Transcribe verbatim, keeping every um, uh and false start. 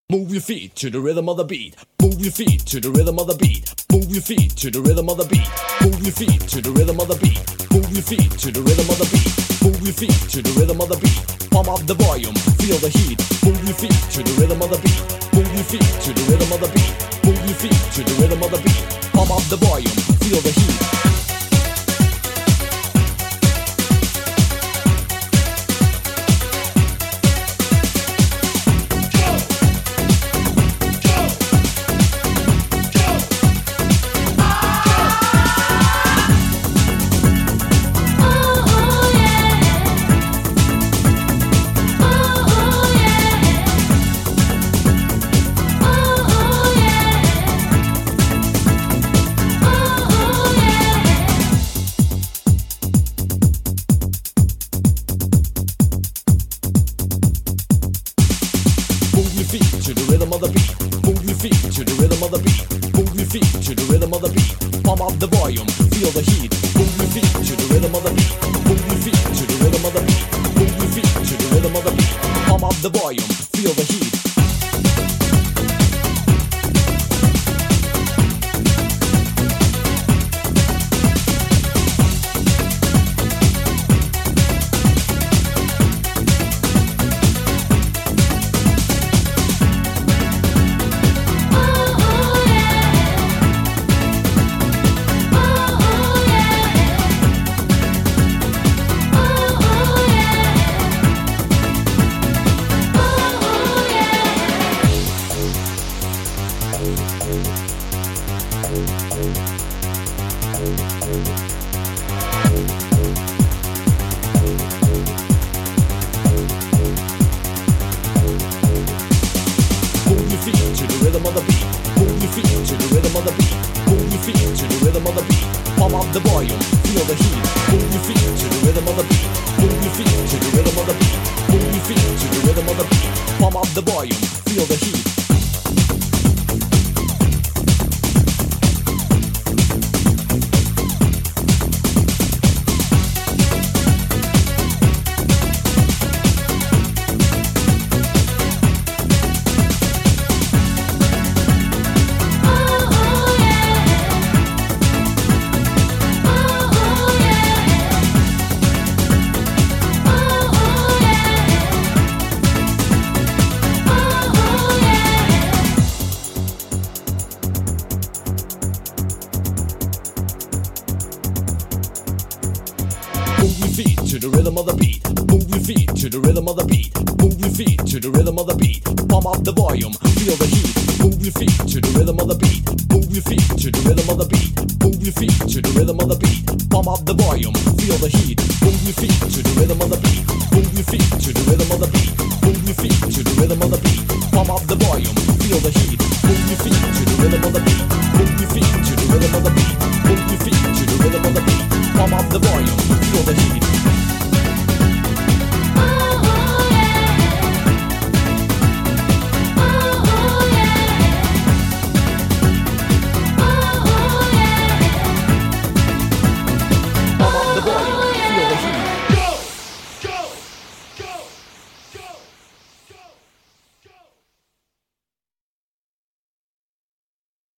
Move your feet to the rhythm of the beat. Move your feet to the rhythm of the beat. Move your feet to the rhythm of the beat. Move your feet to the rhythm of the beat. Move your feet to the rhythm of the beat. Move your feet to the rhythm of the beat. Pump up the volume, feel the heat. Move your feet to the rhythm of the beat. Move your feet to the rhythm of the beat. Move your feet to the rhythm of the beat. Pump up the volume, feel the heat. To the rhythm of the beat, move your feet to the rhythm of the beat, move your feet to the rhythm of the beat, pump up the volume, feel the heat. Move your feet to the rhythm of the beat, move your feet to the rhythm of the beat, move your feet to the rhythm of the beat, pump up the volume, feel the heat. Move your feet to the rhythm of the beat. Move your feet to the rhythm of the beat. Move your feet to the rhythm of the beat. Pump up the volume, feel the heat. Move your feet to the rhythm of the beat. Move your feet to the rhythm of the beat. Move your feet to the rhythm of the beat. Pump up the volume, feel the heat. Move your feet to the rhythm of the beat. Move your feet to the rhythm of the beat. Move your feet to the rhythm of the beat. Pump up the volume, feel the heat. Move your feet to the rhythm of the beat. Move your feet to the rhythm of the beat. Move your feet to the rhythm of the beat. Pump up the volume, feel the heat. Move your feet to the rhythm of the beat. Move your feet to the rhythm of the beat. Move your feet to the rhythm of the beat. Pump up the volume, feel the heat. Move your feet to the rhythm of the beat. Move your feet to the rhythm of the beat. Move your feet to the rhythm of the beat. Pump up the volume.